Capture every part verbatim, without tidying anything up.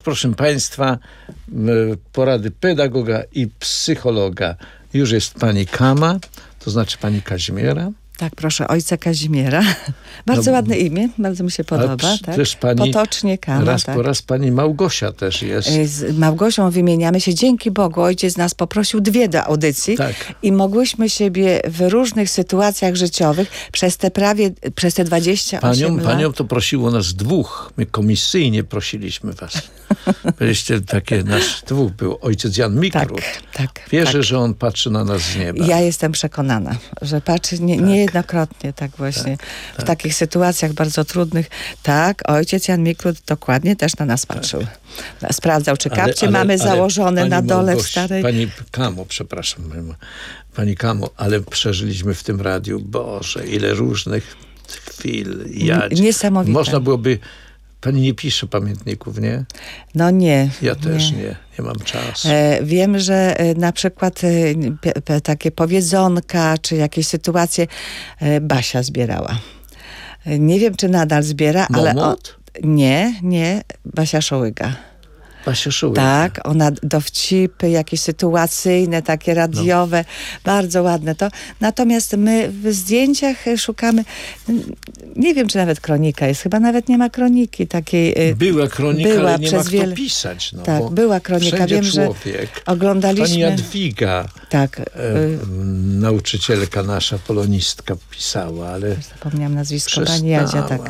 Proszę Państwa, porady pedagoga i psychologa. Już jest pani Kama, to znaczy pani Kazimiera. Tak, proszę, ojca Kazimiera. Bardzo no, ładne imię, bardzo mi się podoba. Tak? Też pani, Potocznie Kama. Raz tak. po raz pani Małgosia też jest. Z Małgosią wymieniamy się. Dzięki Bogu ojciec nas poprosił dwie do audycji tak. i mogłyśmy siebie w różnych sytuacjach życiowych przez te prawie, przez te dwadzieścia osiem panią, lat. Panią to prosiło nas dwóch. My komisyjnie prosiliśmy was. Byliście takie, nasz dwóch był ojciec Jan Mikrut. Tak, tak. Wierzę, tak. że on patrzy na nas z nieba. Ja jestem przekonana, że patrzy nie, tak. niejednokrotnie tak właśnie tak, w tak. takich sytuacjach bardzo trudnych. Tak, ojciec Jan Mikrut dokładnie też na nas patrzył. Tak. Sprawdzał, czy kapcie ale, ale, mamy ale założone na dole Małgoś, w starej... Pani Kamo, przepraszam. Pani Kamo, ale przeżyliśmy w tym radiu, Boże, ile różnych chwil. Ja, Niesamowite. Można byłoby... Pani nie pisze pamiętników, nie? No nie. Ja też nie, nie, nie mam czasu. E, wiem, że e, na przykład e, p, p, takie powiedzonka, czy jakieś sytuacje e, Basia zbierała. E, nie wiem, czy nadal zbiera, ale... O, nie, nie, Basia Szołyga. Basia Szołyga. Tak, ona dowcipy jakieś sytuacyjne, takie radiowe, no. Bardzo ładne to. Natomiast my w zdjęciach szukamy, nie wiem, czy nawet kronika jest, chyba nawet nie ma kroniki takiej. Była kronika, była ale nie przez ma kto wiele... pisać. No, tak, była kronika. Wiem, człowiek. że oglądaliśmy... Pani Jadwiga, tak, e, nauczycielka nasza, polonistka pisała, ale... Zapomniałam nazwisko, przestała. Pani Jadzia, tak.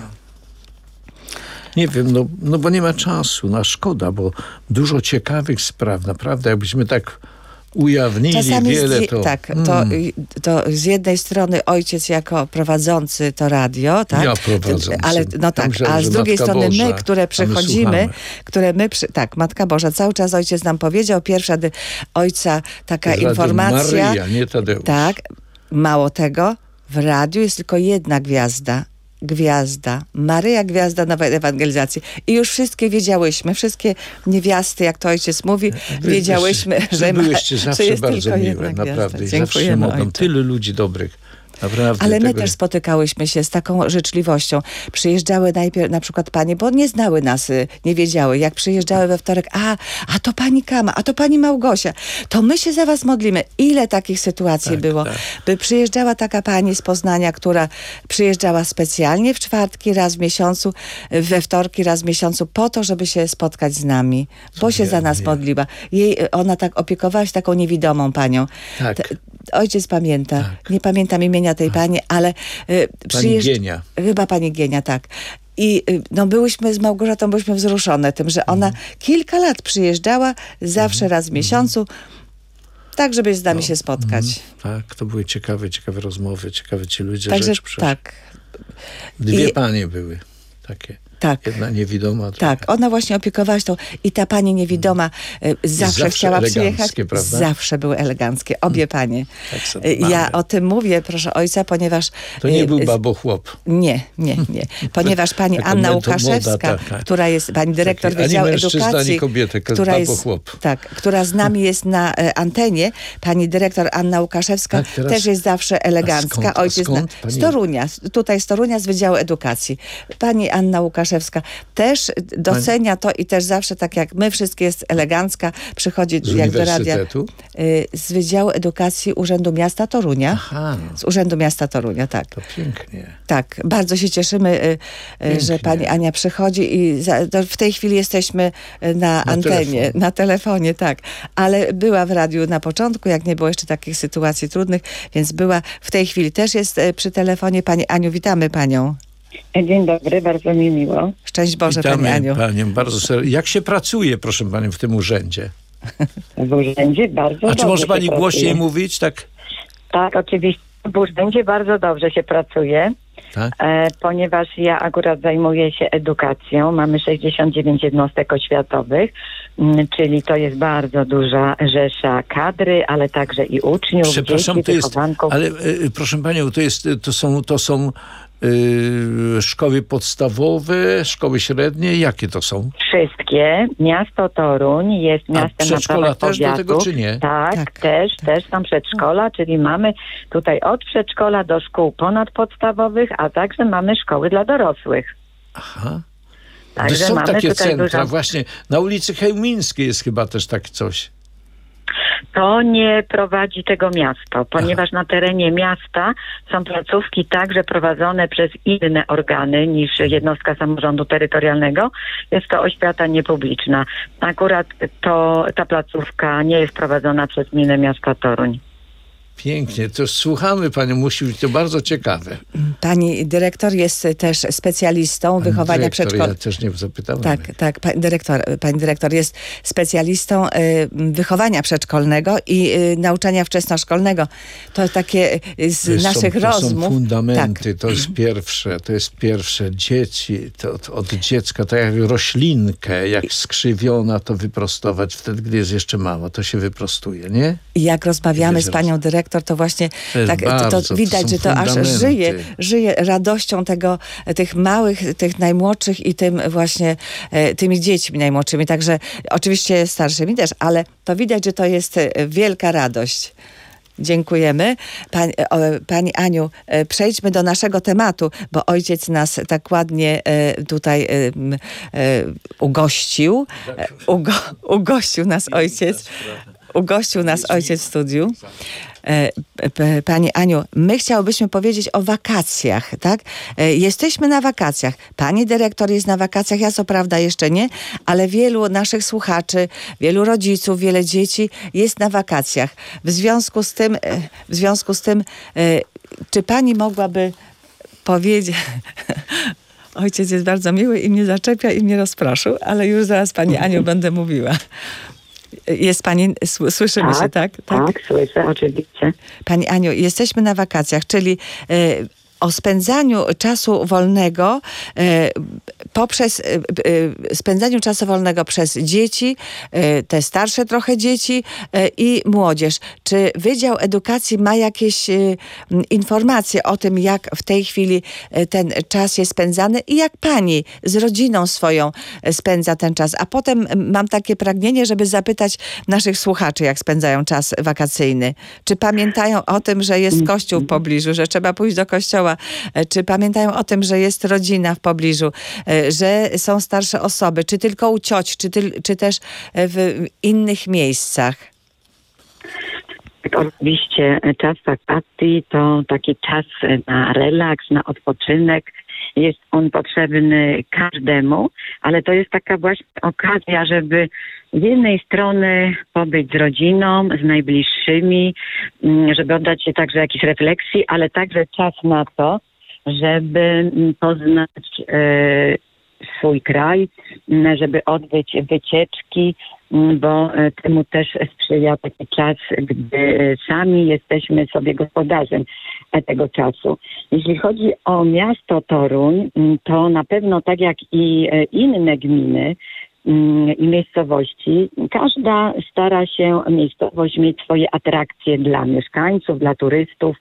Nie wiem, no, no bo nie ma czasu, no szkoda, bo dużo ciekawych spraw, naprawdę, jakbyśmy tak ujawnili czasami wiele, z, to... Tak, mm. to, to z jednej strony ojciec jako prowadzący to radio, tak? Ja prowadzący. Ale, no tak, Tam, a z drugiej Matka strony Boża, my, które przychodzimy, które my, przy, tak, Matka Boża, cały czas ojciec nam powiedział, pierwsza dy, ojca taka informacja. Maryja, nie Tadeusz. Tak, mało tego, w radiu jest tylko jedna gwiazda. Gwiazda, Maryja Gwiazda Nowej Ewangelizacji. I już wszystkie wiedziałyśmy, wszystkie niewiasty, jak to ojciec mówi, Wy, wiedziałyśmy, wy, że, ma, byłyście zawsze że jest bardzo tylko miłe, jedna naprawdę. gwiazda. I zawsze mogą ojcze. tylu ludzi dobrych. Naprawdę, ale my tego... też spotykałyśmy się z taką życzliwością. Przyjeżdżały najpierw na przykład panie, bo nie znały nas, nie wiedziały. Jak przyjeżdżały we wtorek, a, a to pani Kama, a to pani Małgosia, to my się za was modlimy. Ile takich sytuacji tak, było? Tak. By przyjeżdżała taka pani z Poznania, która przyjeżdżała specjalnie w czwartki raz w miesiącu, we wtorki raz w miesiącu po to, żeby się spotkać z nami, bo Co się nie, za nas nie. modliła. Jej, ona tak opiekowała się taką niewidomą panią. Tak. T- Ojciec pamięta. Tak. Nie pamiętam imienia tej pani, ale y, Pani Gienia. Chyba pani Gienia, tak. I y, no, byłyśmy z Małgorzatą, byłyśmy wzruszone tym, że ona mm. kilka lat przyjeżdżała, zawsze raz w miesiącu, tak, żeby z nami no, się spotkać. Mm, tak, to były ciekawe, ciekawe rozmowy, ciekawe ci ludzie, Także, rzecz przecież. tak. Dwie I, panie były takie. Tak. Jedna niewidoma. Tak, trochę. Ona właśnie opiekowała się tą i ta pani niewidoma y, zawsze, zawsze chciała przyjechać. Prawda? Zawsze były eleganckie, obie panie. Tak sobie ja mamy. o tym mówię, proszę ojca, ponieważ... To nie y, był babochłop. Nie, nie, nie. Ponieważ pani Anna Łukaszewska, moda, tak, tak. która jest pani dyrektor Taki, Wydziału ani Edukacji, ani kobietę, która jest, tak, która z nami jest na e, antenie, pani dyrektor Anna Łukaszewska tak, teraz... też jest zawsze elegancka. A skąd, ojciec a skąd, na, pani... z Torunia, tutaj z Torunia, z Wydziału Edukacji. Pani Anna Łukaszewska też docenia to i też zawsze, tak jak my wszystkie, jest elegancka, przychodzi z jak do radia. Y, z Wydziału Edukacji Urzędu Miasta Torunia. Aha. Z Urzędu Miasta Torunia, tak. To pięknie. Tak, bardzo się cieszymy, y, że pani Ania przychodzi i za, w tej chwili jesteśmy na, na antenie, telefon. na telefonie, tak. Ale była w radiu na początku, jak nie było jeszcze takich sytuacji trudnych, więc była, w tej chwili też jest przy telefonie. Pani Aniu, witamy panią. Dzień dobry, bardzo mi miło. Szczęść Boże, Witamy pani Aniu. Panią bardzo serdecznie. Jak się pracuje, proszę panią, w tym urzędzie? W urzędzie bardzo A czy może pani się głośniej pracuje. mówić? Tak, tak, oczywiście. W urzędzie bardzo dobrze się pracuje, tak? e, ponieważ ja akurat zajmuję się edukacją. Mamy sześćdziesiąt dziewięć jednostek oświatowych, m, czyli to jest bardzo duża rzesza kadry, ale także i uczniów, Przepraszam, dzieci, to jest, wychowanków. ale y, proszę panią, to, jest, to są, to są y, szkoły podstawowe, szkoły średnie, jakie to są? Wszystkie. Miasto Toruń jest A miastem na przedszkola prawach też do powiatu. tego, czy nie? Tak, Tak, też, tak. też są przedszkola, czyli mamy tutaj od przedszkola do szkół ponadpodstawowych, a także mamy szkoły dla dorosłych. Aha. Także są mamy takie tutaj centra, dużo... właśnie na ulicy Chełmińskiej jest chyba też tak coś. To nie prowadzi tego miasto, ponieważ Aha. na terenie miasta są placówki także prowadzone przez inne organy niż jednostka samorządu terytorialnego. Jest to oświata niepubliczna. Akurat to, ta placówka nie jest prowadzona przez Gminę Miasta Toruń. Pięknie, to słuchamy Panią, musi być to bardzo ciekawe. Pani dyrektor jest też specjalistą Pani wychowania dyrektor, przedszkolnego. Ja też nie zapytałem. Tak, tak, pani dyrektor, pani dyrektor jest specjalistą y, wychowania przedszkolnego i y, nauczania wczesnoszkolnego. To takie y, z Wiesz, naszych są, to rozmów. są fundamenty, tak. to jest pierwsze, to jest pierwsze. Dzieci, to od, od dziecka, tak jak roślinkę, jak skrzywiona, to wyprostować wtedy, gdy jest jeszcze mała, to się wyprostuje, nie? I jak rozmawiamy z panią dyrektor, to właśnie to tak, bardzo, to widać, to że to aż fundamenty. żyje, żyje radością tego, tych małych, tych najmłodszych i tym właśnie e, tymi dziećmi najmłodszymi. Także oczywiście starszymi też, ale to widać, że to jest wielka radość. Dziękujemy. Pani, o, Pani Aniu, e, przejdźmy do naszego tematu, bo ojciec nas tak ładnie e, tutaj e, e, ugościł. E, ugo, ugościł nas ojciec. Ugościł nas ojciec w studiu. E, Pani Aniu, my chciałybyśmy powiedzieć o wakacjach, tak? E, jesteśmy na wakacjach. Pani dyrektor jest na wakacjach, ja co prawda jeszcze nie, ale wielu naszych słuchaczy, wielu rodziców, wiele dzieci jest na wakacjach. W związku z tym, e, w związku z tym, e, czy pani mogłaby powiedzieć... Ojciec jest bardzo miły i mnie zaczepia i mnie rozpraszył, ale już zaraz Pani Aniu będę mówiła. Jest pani, słyszymy tak, się, tak? tak? Tak, słyszę, oczywiście. Pani Aniu, jesteśmy na wakacjach, czyli y, o spędzaniu czasu wolnego y, poprzez y, y, spędzaniu czasu wolnego przez dzieci, y, te starsze trochę dzieci y, i młodzież. Czy Wydział Edukacji ma jakieś y, informacje o tym, jak w tej chwili y, ten czas jest spędzany i jak pani z rodziną swoją y, spędza ten czas? A potem y, mam takie pragnienie, żeby zapytać naszych słuchaczy, jak spędzają czas wakacyjny. Czy pamiętają o tym, że jest kościół w pobliżu, że trzeba pójść do kościoła? Czy pamiętają o tym, że jest rodzina w pobliżu, że są starsze osoby, czy tylko u cioci, czy, ty, czy też w innych miejscach? Oczywiście czas wakacji to taki czas na relaks, na odpoczynek. Jest on potrzebny każdemu, ale to jest taka właśnie okazja, żeby z jednej strony pobyć z rodziną, z najbliższymi, żeby oddać się także jakiejś refleksji, ale także czas na to, żeby poznać e, swój kraj, żeby odbyć wycieczki, bo temu też sprzyja taki czas, gdy sami jesteśmy sobie gospodarzem tego czasu. Jeśli chodzi o miasto Toruń, to na pewno tak jak i inne gminy i miejscowości, każda stara się miejscowość mieć swoje atrakcje dla mieszkańców, dla turystów.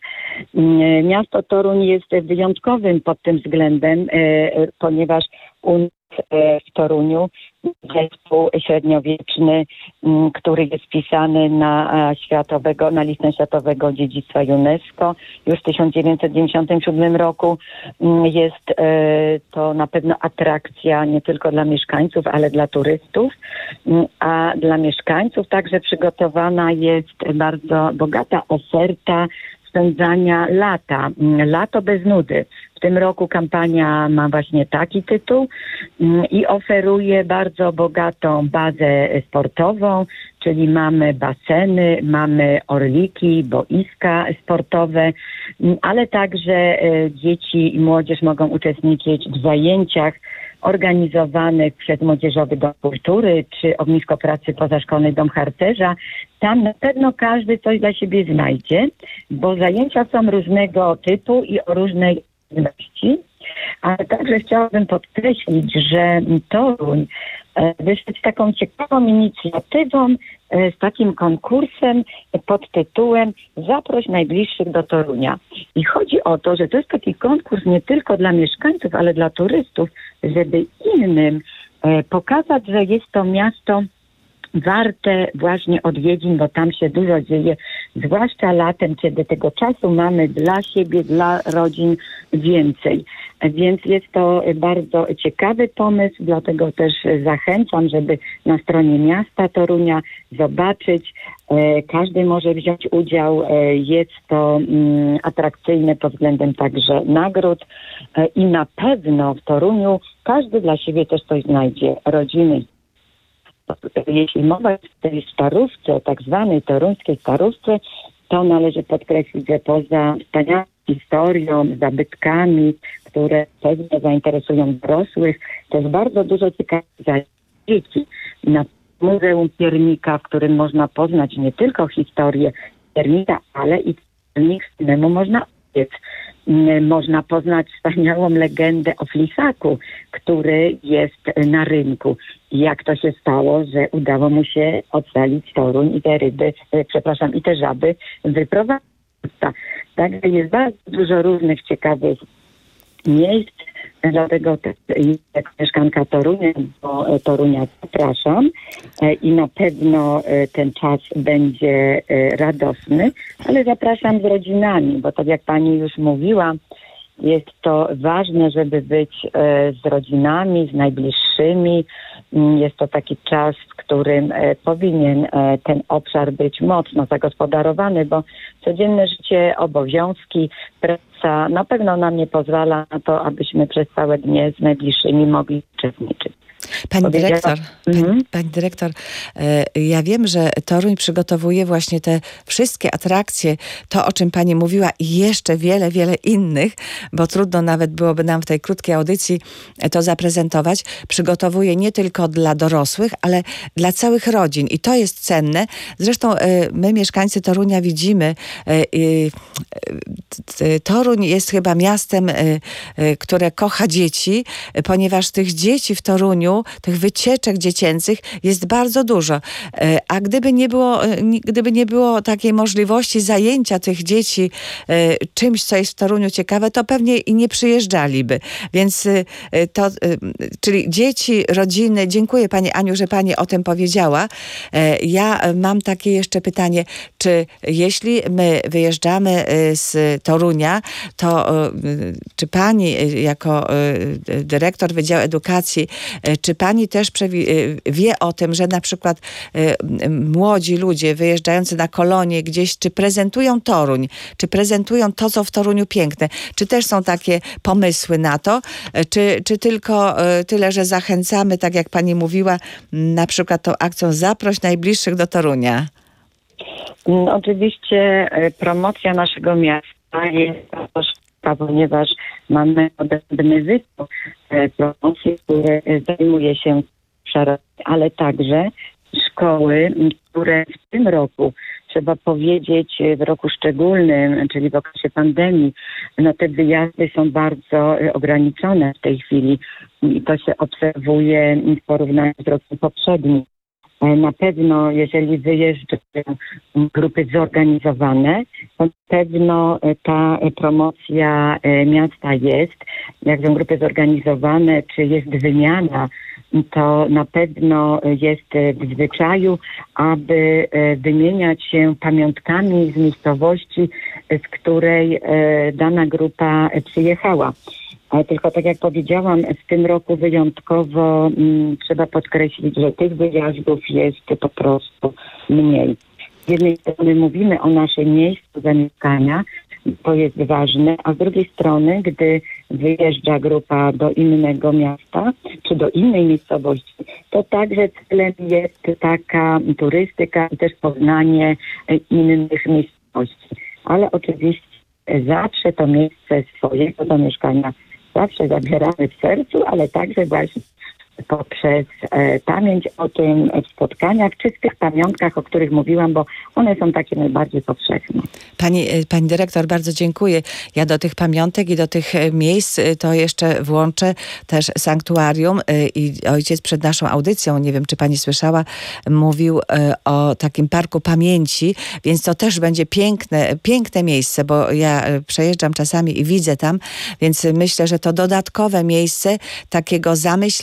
Miasto Toruń jest wyjątkowym pod tym względem, ponieważ u nas w Toruniu zespół średniowieczny, który jest wpisany na światowego, na listę światowego dziedzictwa UNESCO już w tysiąc dziewięćset dziewięćdziesiątym siódmym roku. Jest to na pewno atrakcja nie tylko dla mieszkańców, ale dla turystów, a dla mieszkańców także przygotowana jest bardzo bogata oferta spędzania lata. Lato bez nudy. W tym roku kampania ma właśnie taki tytuł i oferuje bardzo bogatą bazę sportową, czyli mamy baseny, mamy orliki, boiska sportowe, ale także dzieci i młodzież mogą uczestniczyć w zajęciach organizowanych przez Młodzieżowy Dom Kultury czy Ognisko Pracy Pozaszkolny Dom Harcerza. Tam na pewno każdy coś dla siebie znajdzie, bo zajęcia są różnego typu i o różnej ilości. Ale także chciałabym podkreślić, że Toruń wyszedł z taką ciekawą inicjatywą, z takim konkursem pod tytułem Zaproś najbliższych do Torunia. I chodzi o to, że to jest taki konkurs nie tylko dla mieszkańców, ale dla turystów, żeby innym pokazać, że jest to miasto warte właśnie odwiedzin, bo tam się dużo dzieje, zwłaszcza latem, kiedy tego czasu mamy dla siebie, dla rodzin więcej. Więc jest to bardzo ciekawy pomysł, dlatego też zachęcam, żeby na stronie miasta Torunia zobaczyć. Każdy może wziąć udział. Jest to atrakcyjne pod względem także nagród i na pewno w Toruniu każdy dla siebie też coś znajdzie. Rodziny. Jeśli mowa jest o tej starówce, tak zwanej toruńskiej starówce, to należy podkreślić, że poza wspaniałą historią, zabytkami, które pewnie zainteresują dorosłych, to jest bardzo dużo ciekawych zajęć dzieci. Na Muzeum Piernika, w którym można poznać nie tylko historię Piernika, ale i Piernik samemu można obiec. Można poznać wspaniałą legendę o flisaku, który jest na rynku. I jak to się stało, że udało mu się ocalić Toruń i te ryby, przepraszam, i te żaby wyprowadzić. Także jest bardzo dużo różnych ciekawych miejsc, dlatego też jako mieszkanka Torunia, do Torunia zapraszam i na pewno ten czas będzie radosny, ale zapraszam z rodzinami, bo tak jak pani już mówiła, jest to ważne, żeby być z rodzinami, z najbliższymi. Jest to taki czas, w którym powinien ten obszar być mocno zagospodarowany, bo codzienne życie, obowiązki, praca na pewno nam nie pozwala na to, abyśmy przez całe dnie z najbliższymi mogli uczestniczyć. Pani dyrektor, mhm. pani, pani dyrektor, ja wiem, że Toruń przygotowuje właśnie te wszystkie atrakcje, to o czym pani mówiła i jeszcze wiele, wiele innych, bo trudno nawet byłoby nam w tej krótkiej audycji to zaprezentować. Przygotowuje nie tylko dla dorosłych, ale dla całych rodzin i to jest cenne. Zresztą my mieszkańcy Torunia widzimy, Toruń jest chyba miastem, które kocha dzieci, ponieważ tych dzieci w Toruniu, tych wycieczek dziecięcych jest bardzo dużo. A gdyby nie było, gdyby nie było takiej możliwości zajęcia tych dzieci czymś, co jest w Toruniu ciekawe, to pewnie i nie przyjeżdżaliby. Więc to, czyli dzieci, rodziny, dziękuję pani Aniu, że pani o tym powiedziała. Ja mam takie jeszcze pytanie, czy jeśli my wyjeżdżamy z Torunia, to czy pani jako dyrektor Wydziału Edukacji, czy pani też wie o tym, że na przykład młodzi ludzie wyjeżdżający na kolonie gdzieś, czy prezentują Toruń, czy prezentują to, co w Toruniu piękne? Czy też są takie pomysły na to? Czy, czy tylko tyle, że zachęcamy, tak jak pani mówiła, na przykład tą akcją Zaproś najbliższych do Torunia? Oczywiście promocja naszego miasta jest ponieważ mamy odrębny wydział promocji, który zajmuje się obszarem, ale także szkoły, które w tym roku, trzeba powiedzieć, w roku szczególnym, czyli w okresie pandemii, no te wyjazdy są bardzo ograniczone w tej chwili i to się obserwuje w porównaniu z rokiem poprzednim. Na pewno, jeżeli wyjeżdżają grupy zorganizowane, to na pewno ta promocja miasta jest. Jak są grupy zorganizowane, czy jest wymiana, to na pewno jest w zwyczaju, aby wymieniać się pamiątkami z miejscowości, z której dana grupa przyjechała. Ale tylko tak jak powiedziałam, w tym roku wyjątkowo m, trzeba podkreślić, że tych wyjazdów jest po prostu mniej. Z jednej strony mówimy o naszym miejscu zamieszkania, to jest ważne, a z drugiej strony, gdy wyjeżdża grupa do innego miasta, czy do innej miejscowości, to także celem jest taka turystyka i też poznanie innych miejscowości. Ale oczywiście zawsze to miejsce swojego zamieszkania zawsze zabieramy w sercu, ale także właśnie poprzez e, pamięć o tym w spotkaniach, czy w tych pamiątkach, o których mówiłam, bo one są takie najbardziej powszechne. Pani, pani dyrektor, bardzo dziękuję. Ja do tych pamiątek i do tych miejsc to jeszcze włączę też sanktuarium i ojciec przed naszą audycją, nie wiem, czy pani słyszała, mówił o takim parku pamięci, więc to też będzie piękne, piękne miejsce, bo ja przejeżdżam czasami i widzę tam, więc myślę, że to dodatkowe miejsce takiego zamyślenia,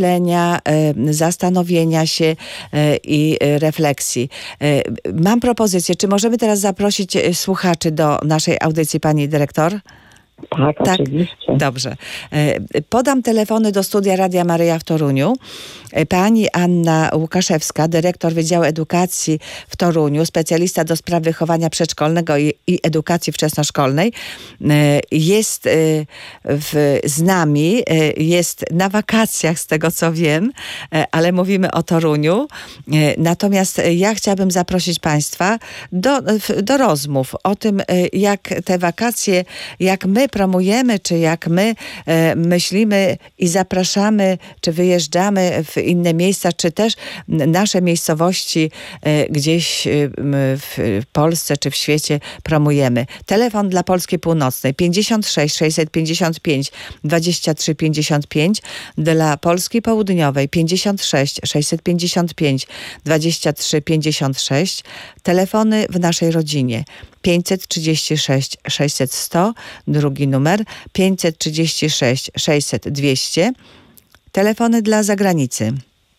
dla zastanowienia się i refleksji. Mam propozycję, czy możemy teraz zaprosić słuchaczy do naszej audycji, pani dyrektor? Tak, tak, oczywiście. Dobrze. Podam telefony do studia Radia Maryja w Toruniu. Pani Anna Łukaszewska, dyrektor Wydziału Edukacji w Toruniu, specjalista do spraw wychowania przedszkolnego i, i edukacji wczesnoszkolnej, jest w, z nami, jest na wakacjach z tego co wiem, ale mówimy o Toruniu. Natomiast ja chciałabym zaprosić Państwa do, do rozmów o tym, jak te wakacje, jak my promujemy, czy jak my myślimy i zapraszamy, czy wyjeżdżamy w inne miejsca, czy też nasze miejscowości gdzieś w Polsce czy w świecie promujemy. Telefon dla Polski Północnej pięćdziesiąt sześć sześćset pięćdziesiąt pięć dwadzieścia trzy pięćdziesiąt pięć, dla Polski Południowej pięćdziesiąt sześć sześćset pięćdziesiąt pięć dwadzieścia trzy pięćdziesiąt sześć. Telefony w naszej rodzinie pięćset trzydzieści sześć sześćset sto, drugi numer pięćset trzydzieści sześć sześćset dwieście. Telefony dla zagranicy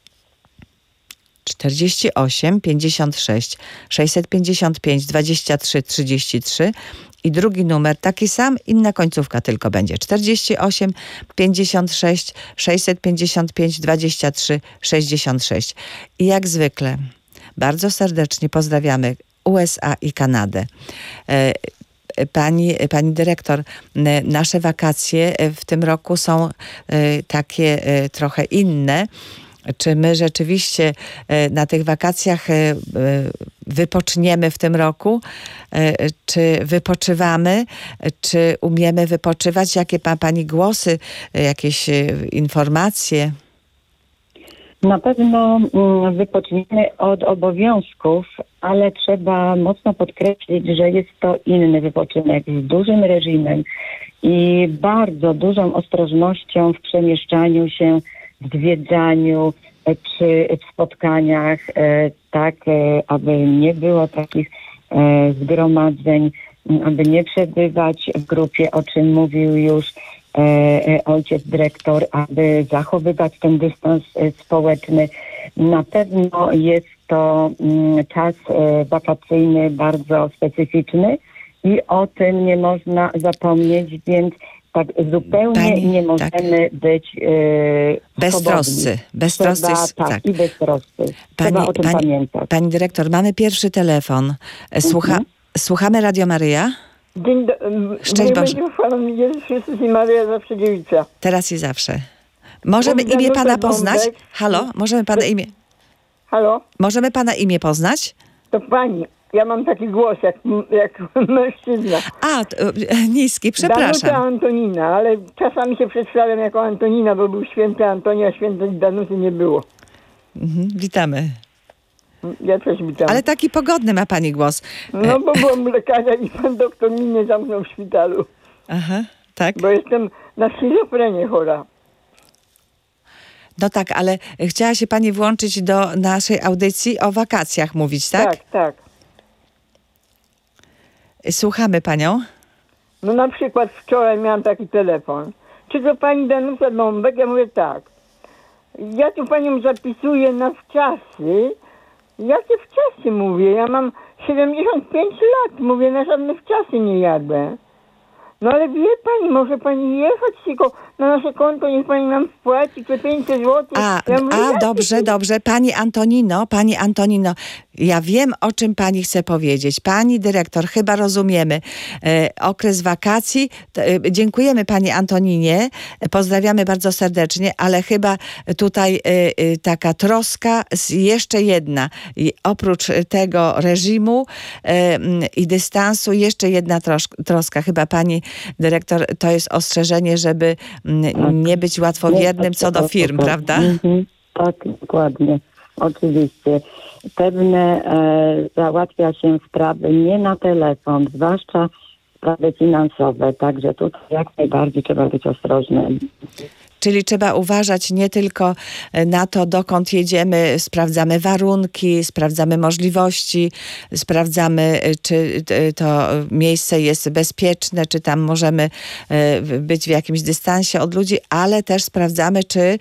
czterdzieści osiem pięćdziesiąt sześć sześćset pięćdziesiąt pięć dwadzieścia trzy trzydzieści trzy i drugi numer taki sam, inna końcówka tylko będzie czterdzieści osiem pięćdziesiąt sześć sześćset pięćdziesiąt pięć dwadzieścia trzy sześćdziesiąt sześć. I jak zwykle bardzo serdecznie pozdrawiamy U S A i Kanadę. Pani, pani dyrektor, nasze wakacje w tym roku są takie trochę inne. Czy my rzeczywiście na tych wakacjach wypoczniemy w tym roku? Czy wypoczywamy? Czy umiemy wypoczywać? Jakie ma pani głosy, jakieś informacje? Na pewno wypoczniemy od obowiązków, ale trzeba mocno podkreślić, że jest to inny wypoczynek z dużym reżimem i bardzo dużą ostrożnością w przemieszczaniu się, w zwiedzaniu czy w spotkaniach, tak aby nie było takich zgromadzeń, aby nie przebywać w grupie, o czym mówił już ojciec dyrektor, aby zachowywać ten dystans społeczny. Na pewno jest to czas wakacyjny bardzo specyficzny i o tym nie można zapomnieć, więc tak zupełnie Pani, nie możemy tak. być yy, beztroscy. Beztroscy Trzeba, jest, tak, tak, i beztroscy. Trzeba Pani, o tym pani, pamiętać. Pani dyrektor, mamy pierwszy telefon. Słucha, mhm. Słuchamy Radio Maryja. Dzień do... Szczęść Boże. Jezus Chrystus i Maryja zawsze dziewica. Teraz i zawsze. Możemy Bądź imię Pana poznać? Bąbek. Halo? Możemy Pana imię... Halo? Możemy Pana imię poznać? To Pani. Ja mam taki głos jak, jak mężczyzna. A, to, niski, przepraszam. Danuta Antonina, ale czasami się przedstawiam jako Antonina, bo był święty Antoni, a świętej Danuty nie było. Mhm, witamy. Ja też witam. Ale taki pogodny ma Pani głos. No bo byłem lekarza i pan doktor mnie nie zamknął w szpitalu. Aha, tak. Bo jestem na schizofrenię chora. No tak, ale chciała się Pani włączyć do naszej audycji o wakacjach mówić, tak? Tak, tak. Słuchamy Panią. No na przykład wczoraj miałam taki telefon. Czy to Pani Danuta Dąbek? Ja mówię tak. Ja tu Panią zapisuję na wczasy. Jakie wczasy mówię? Ja mam siedemdziesiąt pięć lat. Mówię, na żadne wczasy nie jadę. No ale wie Pani, może Pani jechać, tylko na nasze konto niech Pani nam wpłaci te pięćset złotych. A, ja mówię, a dobrze, ty... dobrze. Pani Antonino, Pani Antonino, ja wiem, o czym Pani chce powiedzieć. Pani dyrektor, chyba rozumiemy. E, okres wakacji. To, e, dziękujemy Pani Antoninie. Pozdrawiamy bardzo serdecznie, ale chyba tutaj e, e, taka troska, jeszcze jedna. I oprócz tego reżimu e, i dystansu, jeszcze jedna trosz, troska. Chyba Pani dyrektor, to jest ostrzeżenie, żeby nie być łatwowiernym co do firm, prawda? Mhm, tak, dokładnie. Oczywiście. Pewne e, załatwia się sprawy nie na telefon, zwłaszcza sprawy finansowe, także tutaj jak najbardziej trzeba być ostrożnym. Czyli trzeba uważać nie tylko na to, dokąd jedziemy, sprawdzamy warunki, sprawdzamy możliwości, sprawdzamy, czy to miejsce jest bezpieczne, czy tam możemy być w jakimś dystansie od ludzi, ale też sprawdzamy, czy,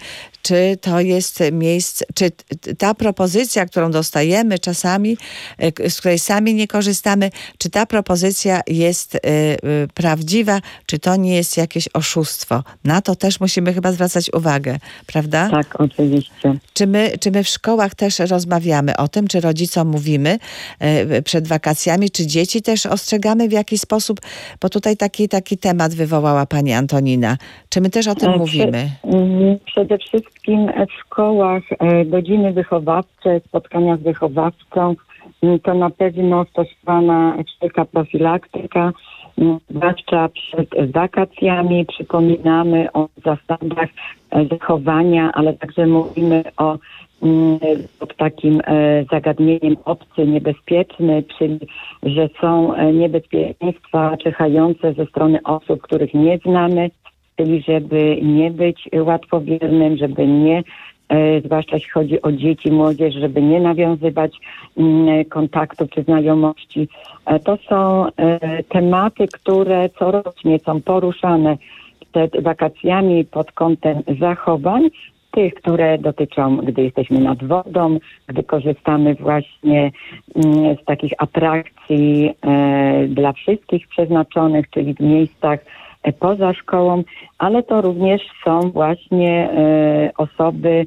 czy to jest miejsce, czy ta propozycja, którą dostajemy czasami, z której sami nie korzystamy, czy ta propozycja jest prawdziwa, czy to nie jest jakieś oszustwo. Na to też musimy chyba zwracać uwagę, prawda? Tak, oczywiście. Czy my, czy my w szkołach też rozmawiamy o tym, czy rodzicom mówimy przed wakacjami, czy dzieci też ostrzegamy w jakiś sposób, bo tutaj taki, taki temat wywołała pani Antonina. Czy my też o tym Prze- mówimy? Przede wszystkim w szkołach godziny wychowawcze, spotkania z wychowawcą, to na pewno stosowana wszelka profilaktyka, zwłaszcza przed wakacjami. Przypominamy o zasadach zachowania, ale także mówimy o pod takim zagadnieniem obcy, niebezpieczny, czyli że są niebezpieczeństwa czyhające ze strony osób, których nie znamy, czyli żeby nie być łatwowiernym, żeby nie, zwłaszcza jeśli chodzi o dzieci, młodzież, żeby nie nawiązywać kontaktu czy znajomości. To są tematy, które corocznie są poruszane przed wakacjami pod kątem zachowań, tych, które dotyczą, gdy jesteśmy nad wodą, gdy korzystamy właśnie z takich atrakcji dla wszystkich przeznaczonych, czyli w miejscach poza szkołą, ale to również są właśnie osoby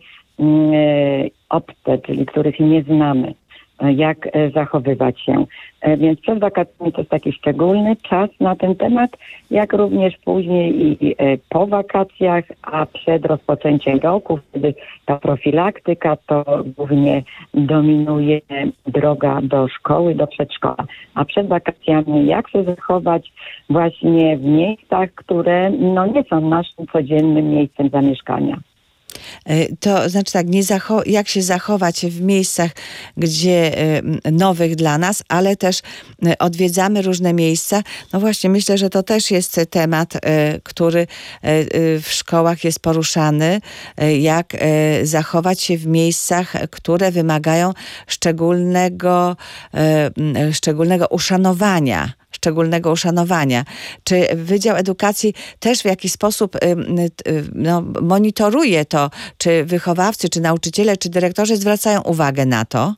obce, czyli których nie znamy, jak zachowywać się. Więc przed wakacjami to jest taki szczególny czas na ten temat, jak również później i po wakacjach, a przed rozpoczęciem roku, wtedy ta profilaktyka to głównie dominuje droga do szkoły, do przedszkola. A przed wakacjami jak się zachować właśnie w miejscach, które no, nie są naszym codziennym miejscem zamieszkania. To znaczy tak, nie zacho- jak się zachować w miejscach, gdzie y, nowych dla nas, ale też y, odwiedzamy różne miejsca. No właśnie, myślę, że to też jest temat, y, który y, y, w szkołach jest poruszany, y, jak y, zachować się w miejscach, które wymagają szczególnego, y, y, szczególnego uszanowania. szczególnego uszanowania. Czy Wydział Edukacji też w jakiś sposób no, monitoruje to, czy wychowawcy, czy nauczyciele, czy dyrektorzy zwracają uwagę na to?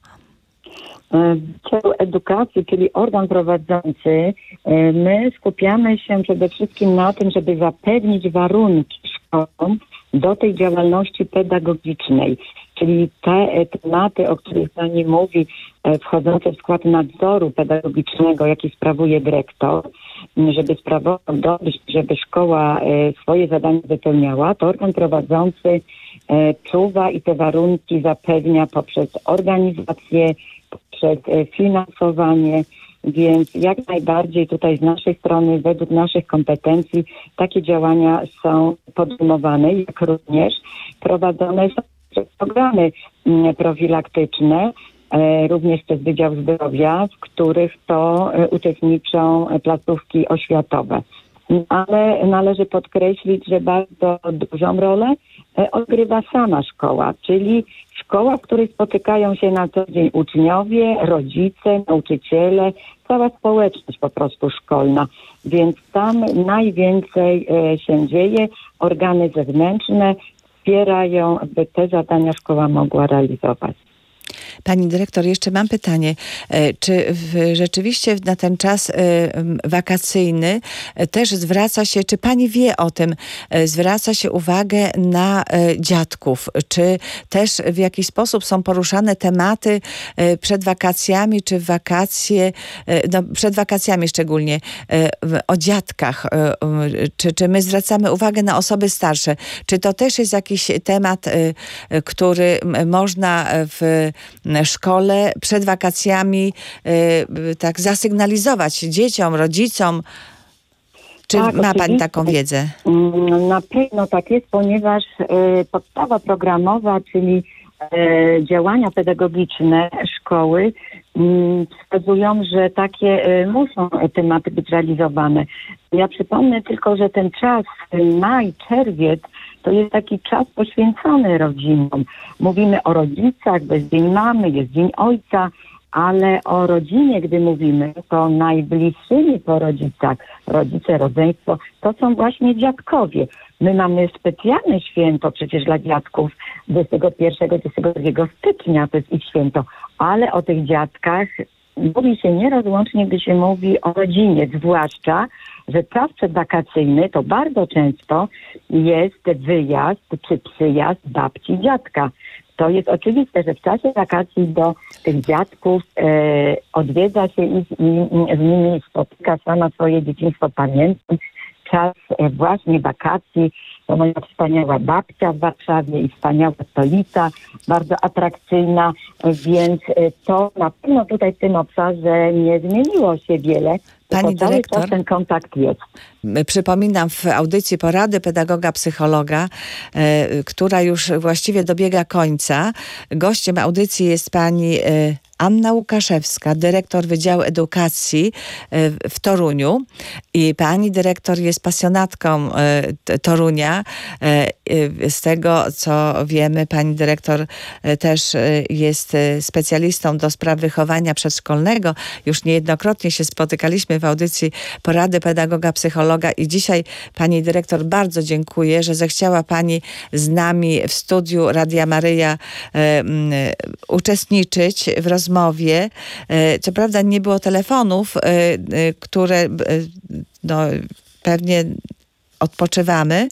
Wydział Edukacji, czyli organ prowadzący, my skupiamy się przede wszystkim na tym, żeby zapewnić warunki szkołom do tej działalności pedagogicznej, czyli te tematy, o których pani mówi, wchodzące w skład nadzoru pedagogicznego, jaki sprawuje dyrektor, żeby sprawował dobrze, żeby szkoła swoje zadania wypełniała, to organ prowadzący czuwa i te warunki zapewnia poprzez organizację, poprzez finansowanie, więc jak najbardziej tutaj z naszej strony, według naszych kompetencji, takie działania są podejmowane, jak również prowadzone są programy profilaktyczne, również przez Wydział Zdrowia, w których to uczestniczą placówki oświatowe. Ale należy podkreślić, że bardzo dużą rolę odgrywa sama szkoła, czyli szkoła, w której spotykają się na co dzień uczniowie, rodzice, nauczyciele, cała społeczność po prostu szkolna. Więc tam najwięcej się dzieje. Organy zewnętrzne wspierają, by te zadania szkoła mogła realizować. Pani dyrektor, jeszcze mam pytanie. Czy w, rzeczywiście na ten czas y, wakacyjny też zwraca się, czy pani wie o tym, zwraca się uwagę na y, dziadków? Czy też w jakiś sposób są poruszane tematy y, przed wakacjami, czy w wakacje, y, no przed wakacjami szczególnie, y, o dziadkach? Y, czy, czy my zwracamy uwagę na osoby starsze? Czy to też jest jakiś temat, y, który można w szkole przed wakacjami y, tak zasygnalizować dzieciom, rodzicom? Czy tak, ma oczywiście. pani taką wiedzę? Na pewno tak jest, ponieważ y, podstawa programowa, czyli y, działania pedagogiczne szkoły y, wskazują, że takie y, muszą tematy być realizowane. Ja przypomnę tylko, że ten czas, maj, czerwiec, to jest taki czas poświęcony rodzinom. Mówimy o rodzicach, bo jest dzień mamy, jest dzień ojca, ale o rodzinie, gdy mówimy, to najbliższymi po rodzicach, rodzice, rodzeństwo, to są właśnie dziadkowie. My mamy specjalne święto przecież dla dziadków dwudziestego pierwszego dwudziestego drugiego stycznia, to jest ich święto, ale o tych dziadkach mówi się nierozłącznie, gdy się mówi o rodzinie, zwłaszcza, że czas przedwakacyjny to bardzo często jest wyjazd czy przyjazd babci i dziadka. To jest oczywiste, że w czasie wakacji do tych dziadków e, odwiedza się ich i z nimi spotyka, sama swoje dzieciństwo pamiętam. Czas e, właśnie wakacji, to moja wspaniała babcia w Warszawie i wspaniała stolica, bardzo atrakcyjna, e, więc e, to na pewno tutaj w tym obszarze nie zmieniło się wiele. Pani cały dyrektor, czas ten kontakt jest. przypominam, w audycji porady pedagoga, psychologa, e, która już właściwie dobiega końca, gościem audycji jest pani e, Anna Łukaszewska, dyrektor Wydziału Edukacji e, w Toruniu. I pani dyrektor jest pasjonatką e, Torunia. E, e, z tego, co wiemy, pani dyrektor e, też e, jest e, specjalistą do spraw wychowania przedszkolnego. Już niejednokrotnie się spotykaliśmy w audycji porady pedagoga, psychologa i dzisiaj pani dyrektor bardzo dziękuję, że zechciała pani z nami w studiu Radia Maryja e, m, uczestniczyć w rozmowie. E, co prawda nie było telefonów, e, e, które e, no, pewnie odpoczywamy.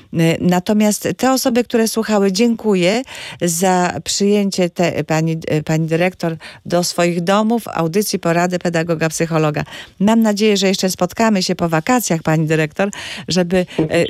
Natomiast te osoby, które słuchały, dziękuję za przyjęcie te, pani, pani dyrektor do swoich domów, audycji porady pedagoga, psychologa. Mam nadzieję, że jeszcze spotkamy się po wakacjach, pani dyrektor, żeby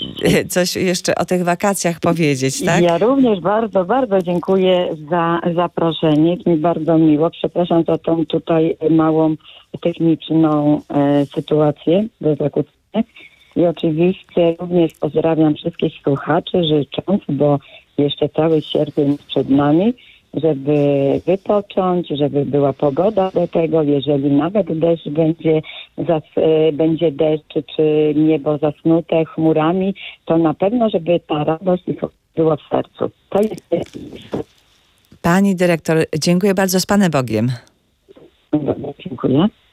coś jeszcze o tych wakacjach powiedzieć, tak? Ja również bardzo, bardzo dziękuję za zaproszenie. Jest mi bardzo miło. Przepraszam za tą tutaj małą techniczną e, sytuację do zakłócenia. I oczywiście również pozdrawiam wszystkich słuchaczy, życząc, bo jeszcze cały sierpień jest przed nami, żeby wypocząć, żeby była pogoda do tego, jeżeli nawet deszcz będzie, zas, będzie deszcz, czy niebo zasnute chmurami, to na pewno, żeby ta radość była w sercu. To jest... Pani dyrektor, dziękuję bardzo, z Panem Bogiem. Dziękuję.